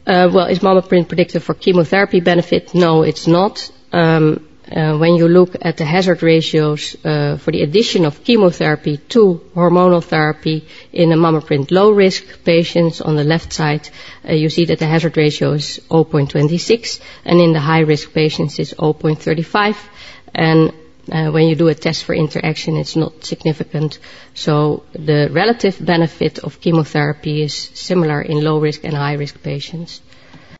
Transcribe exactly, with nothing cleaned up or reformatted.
Uh, well, is MammaPrint predictive for chemotherapy benefit? No, it's not. Um, uh, when you look at the hazard ratios uh, for the addition of chemotherapy to hormonal therapy in the MammaPrint low-risk patients on the left side, uh, you see that the hazard ratio is zero point two six, and in the high-risk patients it's zero point three five. And Uh, when you do a test for interaction, it's not significant. So the relative benefit of chemotherapy is similar in low-risk and high-risk patients.